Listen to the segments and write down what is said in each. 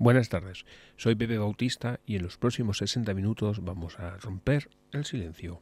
Buenas tardes, soy Pepe Bautista y en los próximos 60 minutos vamos a romper el silencio.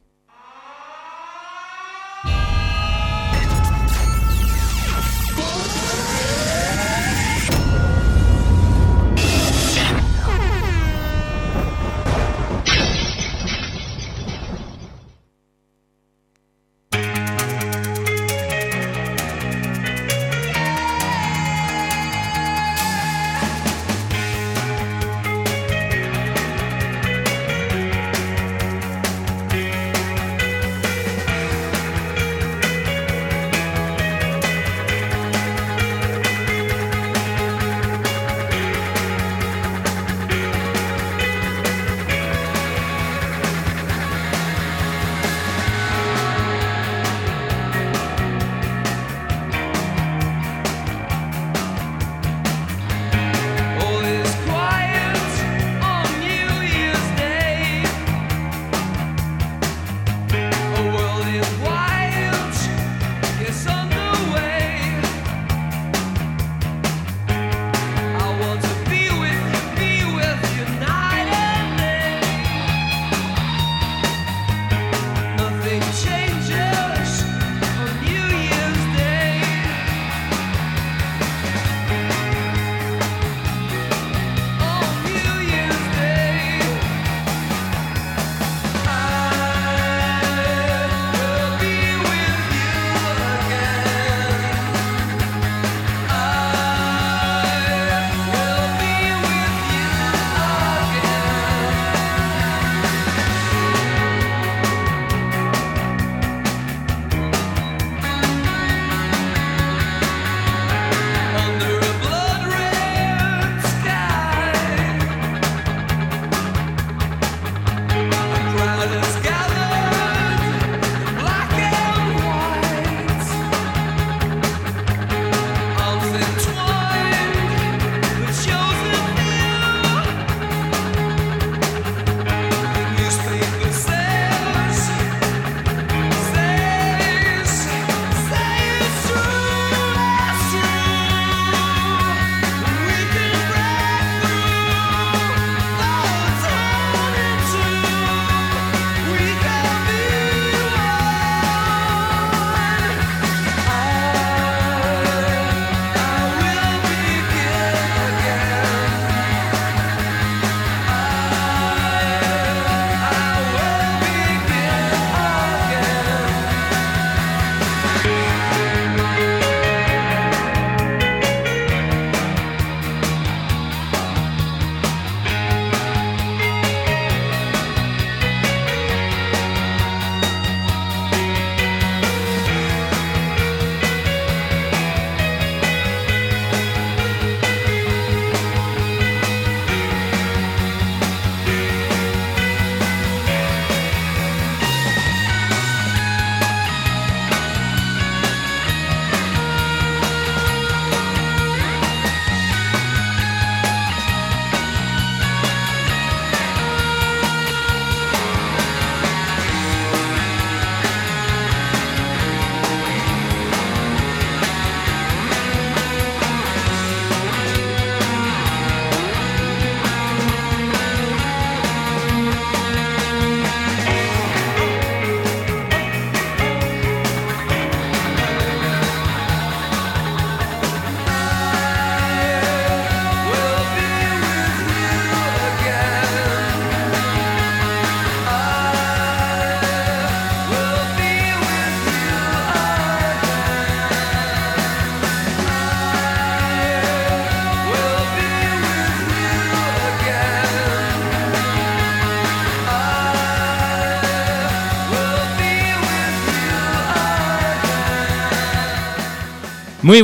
Muy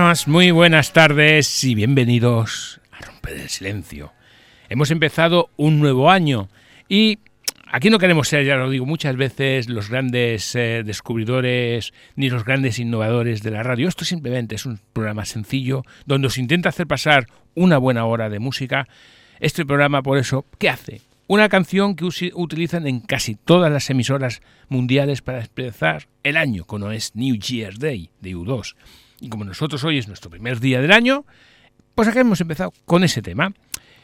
buenas tardes y bienvenidos a Romper el Silencio. Hemos empezado un nuevo año y aquí no queremos ser, ya lo digo muchas veces, los grandes descubridores ni los grandes innovadores de la radio. Esto simplemente es un programa sencillo donde os intenta hacer pasar una buena hora de música. Este programa, por eso, ¿qué hace? Una canción que utilizan en casi todas las emisoras mundiales para expresar el año, como es New Year's Day de U2. Y como nosotros hoy es nuestro primer día del año, pues aquí hemos empezado con ese tema.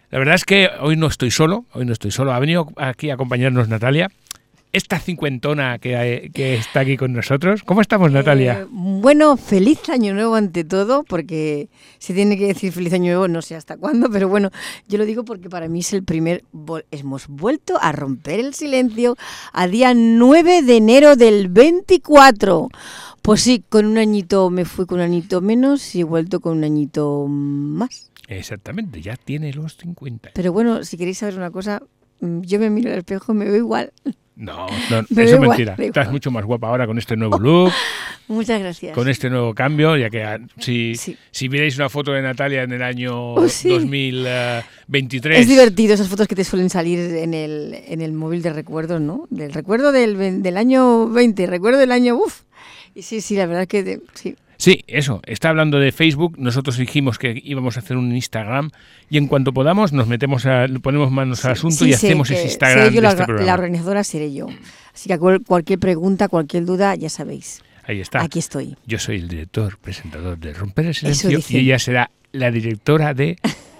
La verdad es que hoy no estoy solo. Ha venido aquí a acompañarnos Natalia. Esta cincuentona que está aquí con nosotros. ¿Cómo estamos, Natalia? Bueno, feliz año nuevo ante todo, porque se tiene que decir feliz año nuevo, no sé hasta cuándo, pero bueno, yo lo digo porque para mí es el primer... Hemos vuelto a romper el silencio a día 9 de enero del 24. Pues sí, con un añito me fui con un añito menos y he vuelto con un añito más. Exactamente, ya tiene los 50. Pero bueno, si queréis saber una cosa, yo me miro al espejo y me veo igual. No, eso es mentira. Estás mucho más guapa ahora con este nuevo look. Muchas gracias. Con este nuevo cambio, ya que si vierais una foto de Natalia en el año 2023... Es divertido esas fotos que te suelen salir en el móvil de recuerdos, ¿no? Del recuerdo del año 20, recuerdo del año... Y sí, la verdad es que sí. Sí, eso. Está hablando de Facebook. Nosotros dijimos que íbamos a hacer un Instagram y en cuanto podamos nos ponemos manos al asunto y hacemos ese Instagram de este programa. La organizadora seré yo. Así que cualquier pregunta, cualquier duda, ya sabéis. Ahí está. Aquí estoy. Yo soy el director, presentador de Romper el Silencio y ella será la directora de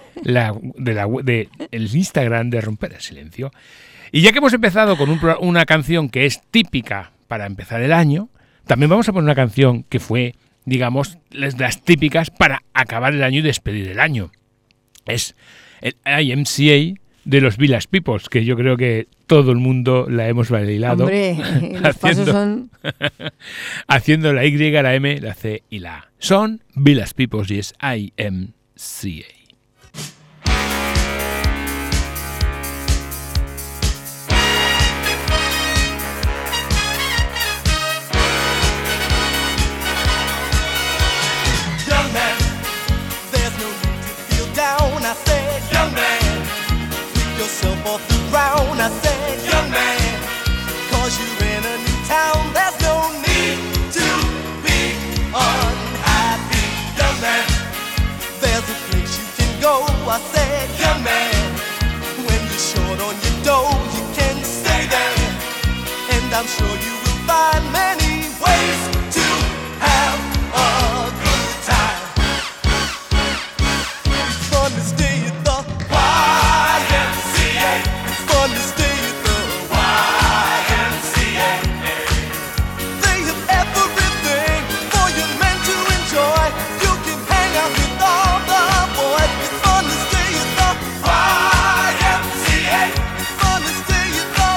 el Instagram de Romper el Silencio. Y ya que hemos empezado con una canción que es típica para empezar el año, también vamos a poner una canción que fue, digamos, las típicas para acabar el año y despedir el año. Es el IMCA de los Village Peoples, que yo creo que todo el mundo la hemos bailado. Hombre, los pasos son... haciendo la Y, la M, la C y la A. Son Village Peoples y es IMCA. Off the ground, I said, young man, 'cause you're in a new town, there's no need to be unhappy, young man. There's a place you can go, I said, young man. When you're short on your dough, you can stay there, and I'm sure you will find many ways to have a good time. It's fun to stay at the YMCA. It's fun to stay at the YMCA. They have everything for young men to enjoy. You can hang out with all the boys. It's fun to stay at the YMCA. It's fun to stay at the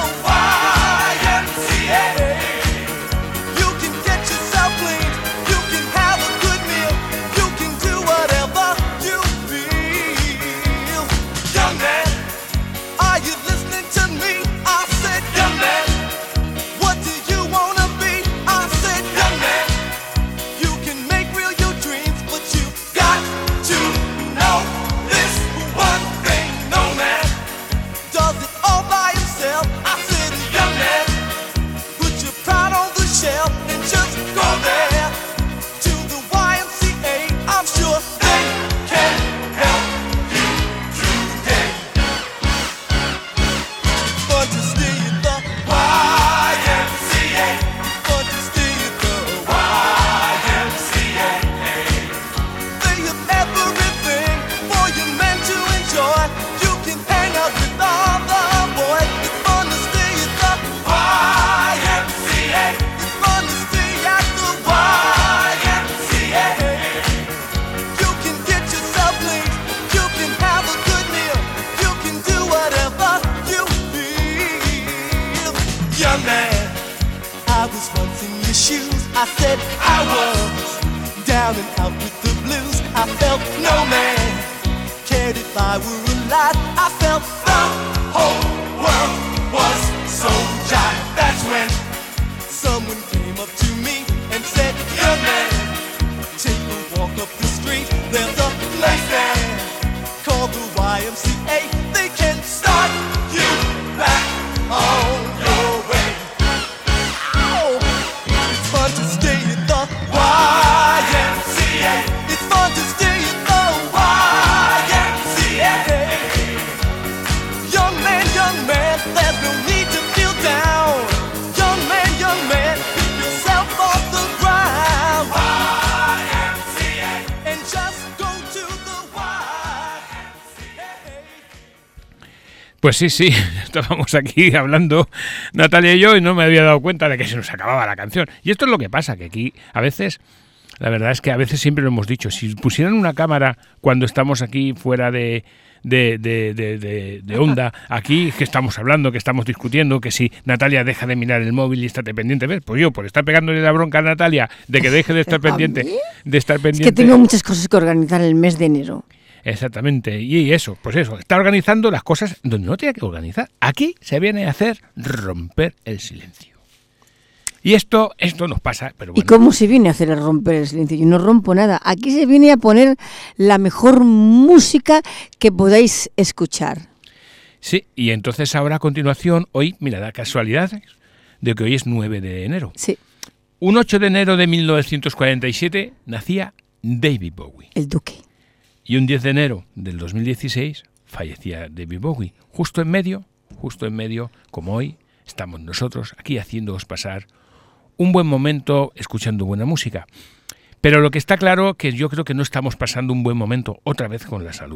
YMCA. You can get yourself clean. You can have a good meal. You can do whatever you feel. Young man, are you listening to me? I said, young man, what do you wanna be? I said, young man, you can make real your dreams, but you got to know this one thing. No man does it all by himself. I said, young man, put your pride on the shelf and just go there to the YMCA. I'm sure they can help you today. Fun to stay at the YMCA. Fun to stay at the YMCA. They have everything for you men to enjoy. You can hang out with all the boys. It's fun to stay at the YMCA. It's fun to stay at the YMCA. You can get yourself clean. You can have a good meal. You can do whatever you feel. Young man, I was once in your shoes. I said I was down and out with the blues. I felt no man cared if I were alive. I felt the whole world was so jive. That's when someone came up to me and said, young man, take a walk up the street. There's a place there called the YMCA. They can start you back on your way. Oh, it's fun to stay at the YMCA. It's fun to stay at the YMCA. Young man, there's no need to feel down. Young man, pick yourself off the ground. YMCA. And just go to the YMCA. Pues sí, estábamos aquí hablando Natalia y yo y no me había dado cuenta de que se nos acababa la canción. Y esto es lo que pasa, que aquí a veces, la verdad es que a veces siempre lo hemos dicho, si pusieran una cámara cuando estamos aquí fuera de onda, aquí que estamos hablando, que estamos discutiendo, que si Natalia deja de mirar el móvil y estate pendiente, ¿ves? Pues yo, por estar pegándole la bronca a Natalia de que deje de estar pendiente, Es que tengo muchas cosas que organizar el mes de enero. Exactamente, y eso, pues eso, está organizando las cosas donde no tiene que organizar. Aquí se viene a hacer romper el silencio. Y esto nos pasa, pero bueno. ¿Y cómo se viene a hacer el romper el silencio? Yo no rompo nada. Aquí se viene a poner la mejor música que podáis escuchar. Sí, y entonces ahora a continuación, hoy, mira, la casualidad de que hoy es 9 de enero. Sí. Un 8 de enero de 1947 nacía David Bowie. El Duque. Y un 10 de enero del 2016 fallecía David Bowie. Justo en medio, como hoy, estamos nosotros aquí haciéndoos pasar un buen momento escuchando buena música. Pero lo que está claro que yo creo que no estamos pasando un buen momento otra vez con la salud.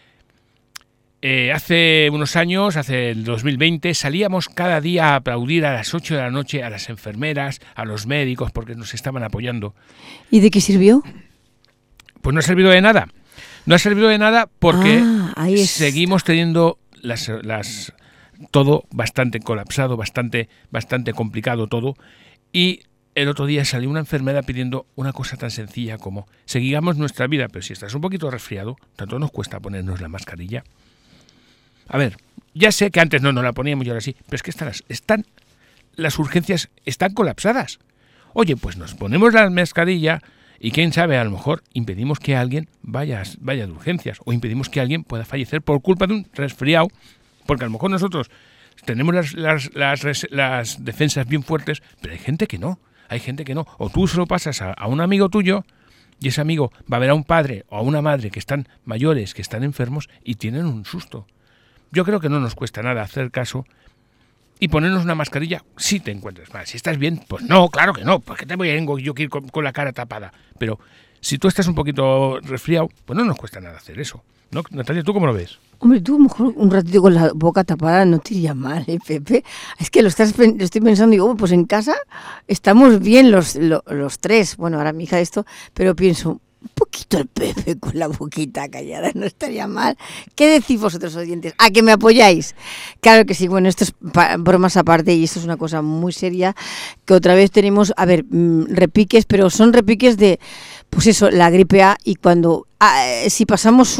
Hace unos años, hace el 2020, salíamos cada día a aplaudir a las 8 de la noche a las enfermeras, a los médicos, porque nos estaban apoyando. ¿Y de qué sirvió? Pues no ha servido de nada. No ha servido de nada porque ahí seguimos teniendo todo bastante colapsado, bastante complicado todo. Y el otro día salió una enfermera pidiendo una cosa tan sencilla como seguimos nuestra vida, pero si estás un poquito resfriado, tanto nos cuesta ponernos la mascarilla. A ver, ya sé que antes no nos la poníamos y ahora sí, pero es que las urgencias están colapsadas. Oye, pues nos ponemos la mascarilla y quién sabe, a lo mejor impedimos que alguien vaya de urgencias o impedimos que alguien pueda fallecer por culpa de un resfriado, porque a lo mejor nosotros tenemos las defensas bien fuertes, pero hay gente que no. O tú se lo pasas a un amigo tuyo y ese amigo va a ver a un padre o a una madre que están mayores, que están enfermos y tienen un susto. Yo creo que no nos cuesta nada hacer caso y ponernos una mascarilla si te encuentras mal. Si estás bien, pues no, claro que no. ¿Por qué te voy a ir con la cara tapada? Pero si tú estás un poquito resfriado, pues no nos cuesta nada hacer eso. ¿No? Natalia, ¿tú cómo lo ves? Hombre, tú a lo mejor un ratito con la boca tapada no te iría mal, Pepe. Es que lo estoy pensando y digo, pues en casa estamos bien los tres. Bueno, ahora mi hija esto, pero pienso, un poquito el Pepe con la boquita callada no estaría mal. ¿Qué decís vosotros, oyentes? ¿A que me apoyáis? Claro que sí. Bueno, esto es bromas aparte y esto es una cosa muy seria, que otra vez tenemos, repiques, pero son repiques de, pues eso, la gripe A, y cuando, si pasamos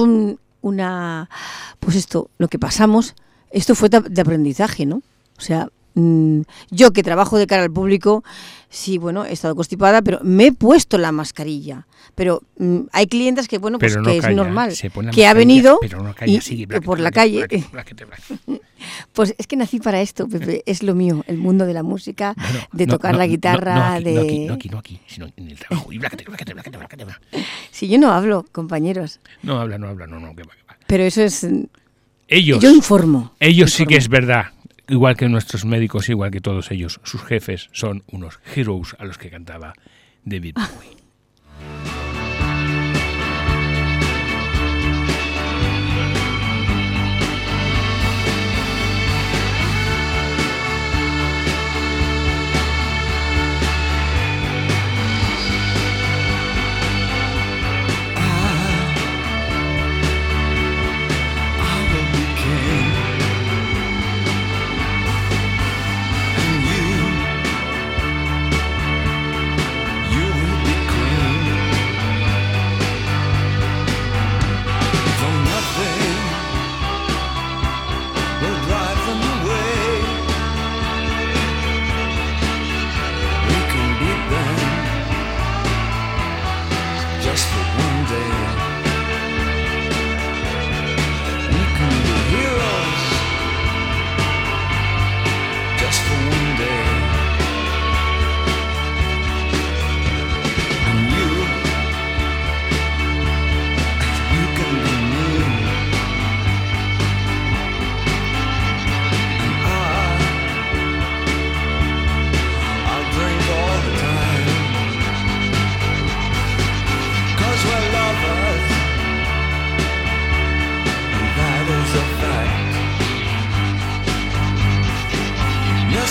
lo que pasamos, esto fue de aprendizaje, ¿no? O sea, yo que trabajo de cara al público, sí, bueno, he estado constipada, pero me he puesto la mascarilla. Pero hay clientes que, bueno, pues que es normal, que ha venido pero no calla, sigue, por la calle. Pues es que nací para esto, Pepe, es lo mío, el mundo de la música, tocar la guitarra, No aquí, sino en el trabajo. Y Si yo no hablo, compañeros. No habla, que va. Pero eso es... Ellos, yo informo. Ellos sí que es verdad. Igual que nuestros médicos, igual que todos ellos, sus jefes son unos heroes a los que cantaba David Bowie. You will be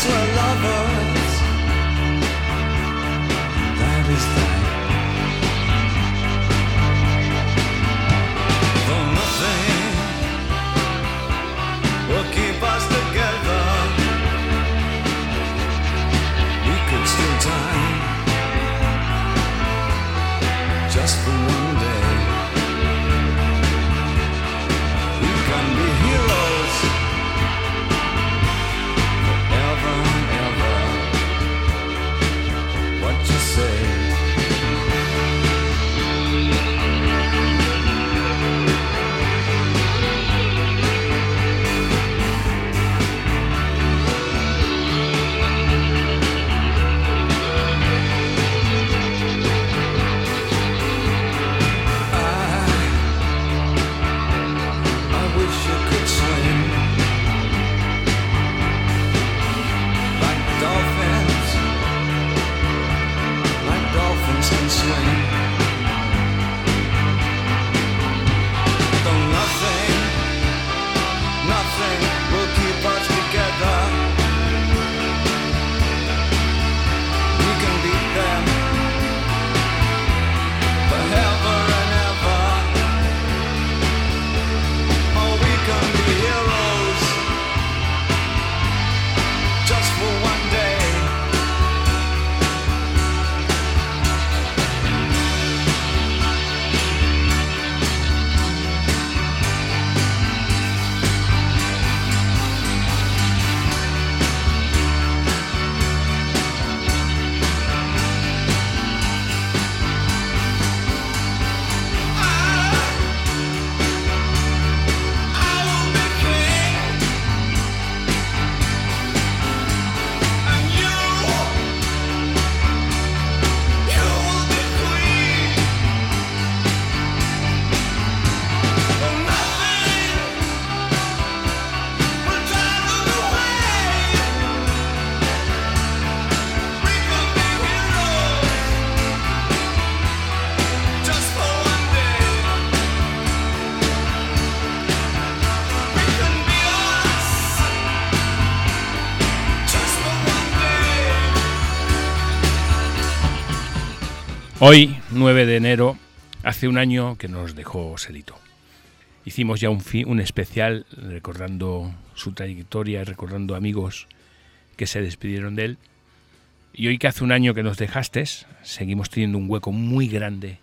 were lovers. That is that. Though nothing will keep us together, we could still die just for one day. We can be heroes forever and ever. What you say? I wish you could swim like dolphins can swim. Though nothing will keep us together. We can beat them forever and ever. Oh, we can be heroes just for one day. Hoy, 9 de enero, hace un año que nos dejó Selito. Hicimos ya un especial recordando su trayectoria, recordando amigos que se despidieron de él. Y hoy que hace un año que nos dejaste, seguimos teniendo un hueco muy grande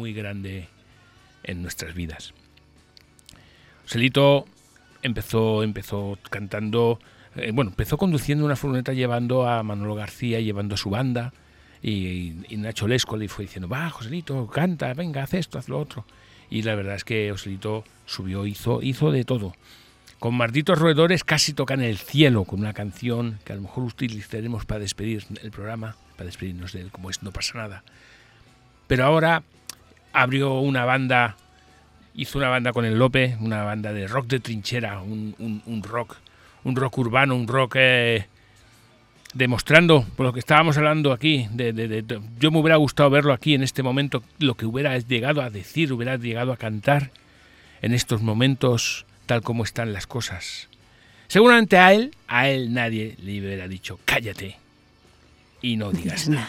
en nuestras vidas. Selito empezó cantando, empezó conduciendo una furgoneta llevando a Manolo García, llevando a su banda. Y Nacho Lesco le fue diciendo, va, Joselito, canta, venga, haz esto, haz lo otro. Y la verdad es que Joselito subió, hizo de todo. Con Malditos Roedores casi toca en el cielo, con una canción que a lo mejor utilizaremos para despedir el programa, para despedirnos de él, como es No pasa nada. Pero ahora abrió una banda, hizo una banda con el Lope, una banda de rock de trinchera, un rock urbano, un rock... demostrando, por lo que estábamos hablando aquí, yo me hubiera gustado verlo aquí en este momento, lo que hubiera llegado a decir, hubiera llegado a cantar en estos momentos tal como están las cosas. Seguramente a él nadie le hubiera dicho, cállate y no digas nada.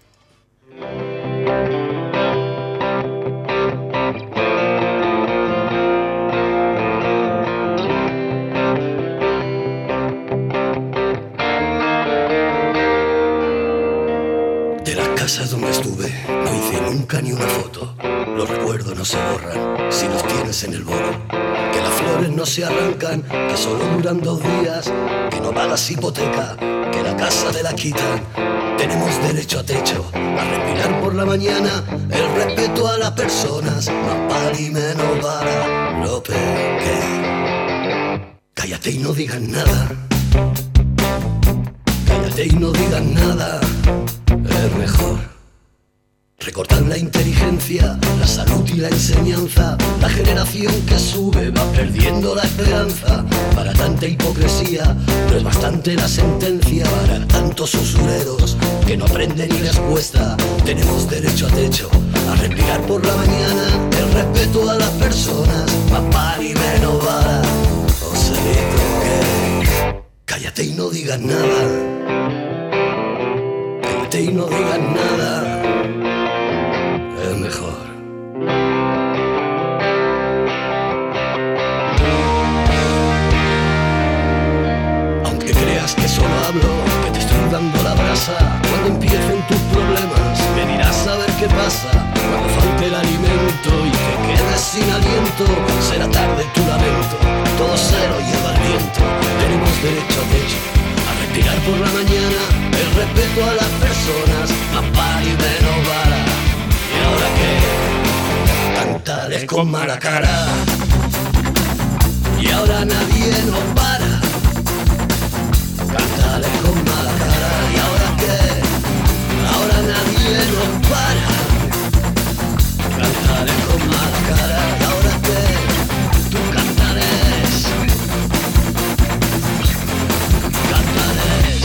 Casa donde estuve, no hice nunca ni una foto. Los recuerdos no se borran si los tienes en el bolo. Que las flores no se arrancan, que solo duran 2 días. Que no pagas hipoteca, que la casa te la quitan. Tenemos derecho a techo, a respirar por la mañana. El respeto a las personas, más para y menos para. Lope, ¿qué? Cállate y no digas nada. Cállate y no digas nada. Es mejor recortar la inteligencia, la salud y la enseñanza. La generación que sube va perdiendo la esperanza. Para tanta hipocresía no es bastante la sentencia. Para tantos usureros que no aprenden ni respuesta. Tenemos derecho a techo, a respirar por la mañana. El respeto a las personas, más par y menos vara. Joselito, ¿qué? Cállate y no digas nada. cállate y no digas nada. Es mejor. Aunque creas que solo hablo, que te estoy dando la brasa, cuando empiecen tus problemas me dirás a ver qué pasa. Cuando falte el alimento y te quedes sin aliento, será tarde tu lamento, todo se lo lleva el viento. Tenemos derecho a techo, a respirar por la mañana, el respeto a las personas, más par y menos vara. ¿Y ahora qué? Cantaré con mala cara. Y ahora nadie nos para. Cantaré con mala cara. ¿Y ahora qué? Ahora nadie nos para. Cantaré con mala cara. ¿Y ahora qué? Tú cantarés. Cantarés.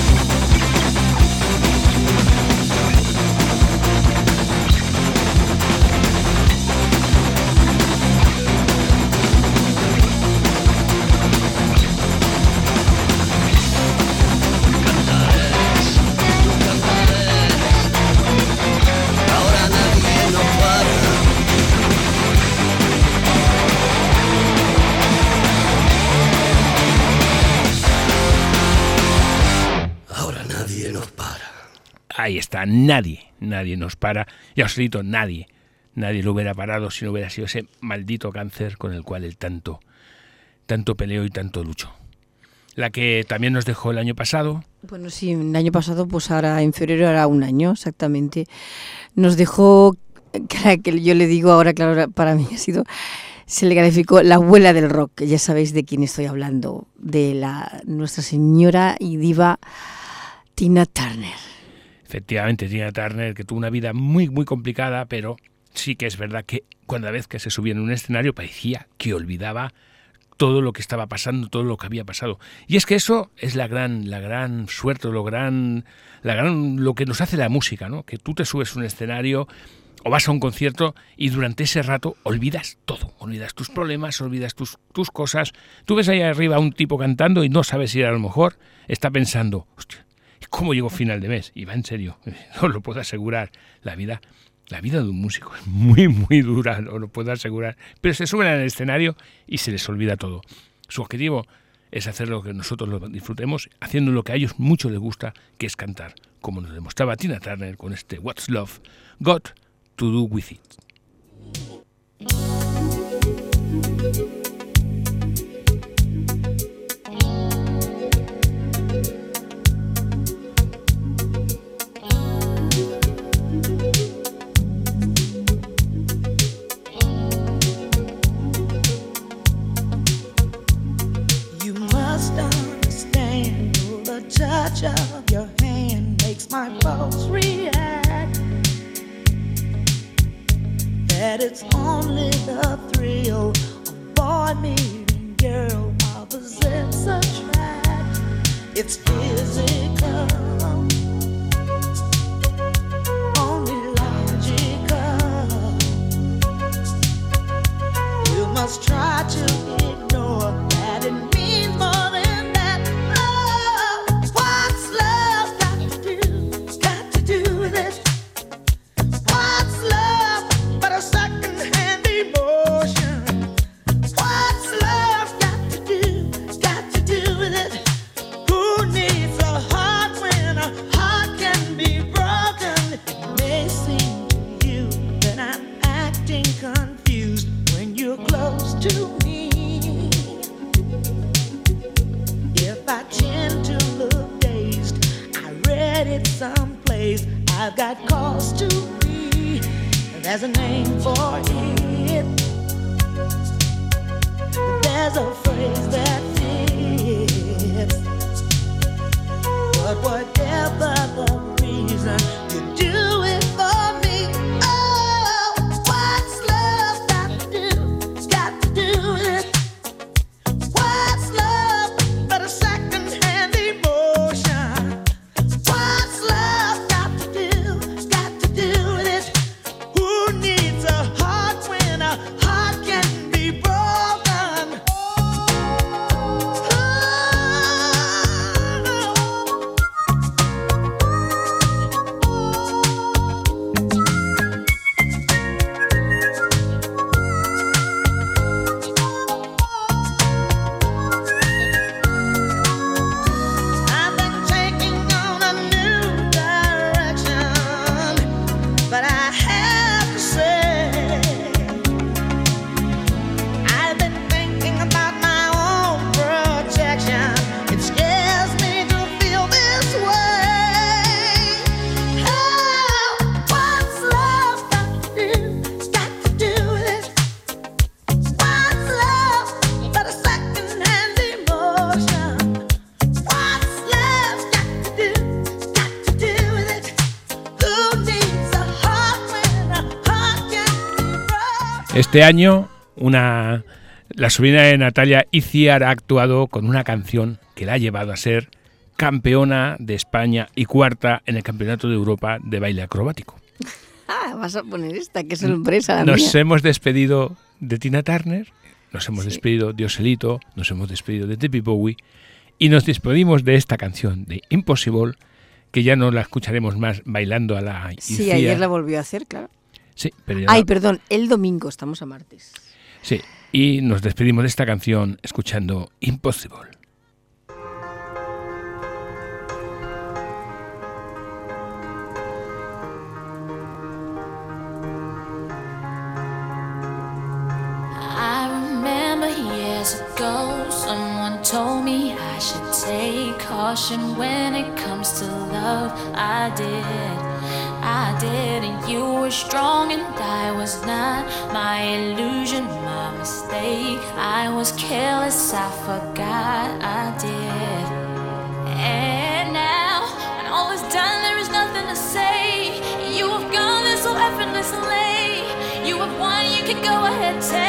Ahí está, nadie nos para. Ya os digo, nadie lo hubiera parado si no hubiera sido ese maldito cáncer con el cual él tanto peleó y tanto luchó. La que también nos dejó el año pasado. Bueno, sí, el año pasado, pues ahora en febrero hará un año exactamente. Nos dejó, que yo le digo ahora, claro, para mí se le calificó la abuela del rock, que ya sabéis de quién estoy hablando, de nuestra señora y diva Tina Turner. Efectivamente, Tina Turner, que tuvo una vida muy, muy complicada, pero sí que es verdad que cada vez que se subía en un escenario parecía que olvidaba todo lo que estaba pasando, todo lo que había pasado. Y es que eso es la gran suerte, lo que nos hace la música, ¿no? Que tú te subes a un escenario o vas a un concierto y durante ese rato olvidas todo, olvidas tus problemas, olvidas tus cosas. Tú ves ahí arriba a un tipo cantando y no sabes si a lo mejor está pensando, hostia, ¿cómo llego final de mes? Y va en serio, os lo puedo asegurar. La vida de un músico es muy, muy dura, os lo puedo asegurar. Pero se suben al escenario y se les olvida todo. Su objetivo es hacer lo que nosotros lo disfrutemos, haciendo lo que a ellos mucho les gusta, que es cantar, como nos demostraba Tina Turner con este What's Love Got to Do With It. Touch of your hand makes my pulse react. That it's only the thrill of boy meeting girl opposites attract. It's physical, only logical. You must try to ignore that it means more than I've got cause to be. There's a name for it. There's a phrase that fits. But whatever the reason, you do it for me. Oh, what's love got to do? Got to do with it. What's love but a second-hand emotion? What's love? Este año, la sobrina de Natalia Iciar ha actuado con una canción que la ha llevado a ser campeona de España y cuarta en el Campeonato de Europa de baile acrobático. Vas a poner esta, qué sorpresa la Nos mía. hemos despedido de Tina Turner, nos hemos despedido de Joselito, nos hemos despedido de David Bowie y nos despedimos de esta canción de Impossible, que ya no la escucharemos más bailando a la Sí, Iciar. ayer la volvió a hacer, claro. Sí, pero ya Ay, no. perdón, el domingo, estamos a martes. Sí, y nos despedimos de esta canción escuchando Impossible. I remember years ago, someone told me I should take caution when it comes to love. I did, and you were strong and I was not. My illusion, my mistake. I was careless, I forgot I did. And now, when all is done, there is nothing to say. You have gone there so effortlessly. You have won, you can go ahead, take.